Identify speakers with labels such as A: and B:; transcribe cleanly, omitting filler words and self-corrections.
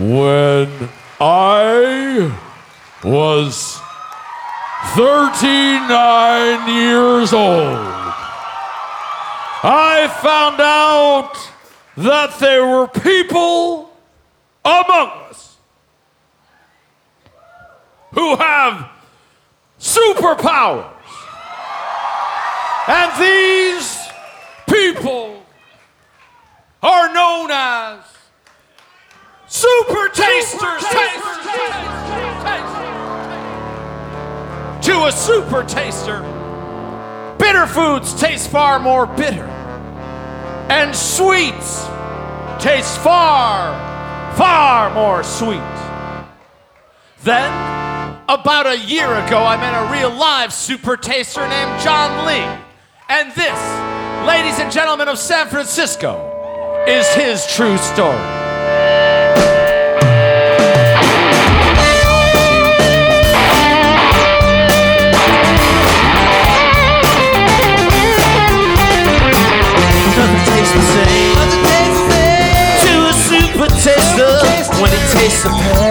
A: When I was 39 years old, I found out that there were people among us who have superpowers. And these people are known as Super Tasters. To a super taster, bitter foods taste far more bitter, and sweets taste far, far more sweet. Then, about a year ago, I met a real live super taster named John Lee. And this, ladies and gentlemen of San Francisco, is his true story.
B: Nothing tastes the same to a super taster when he tastes the pain.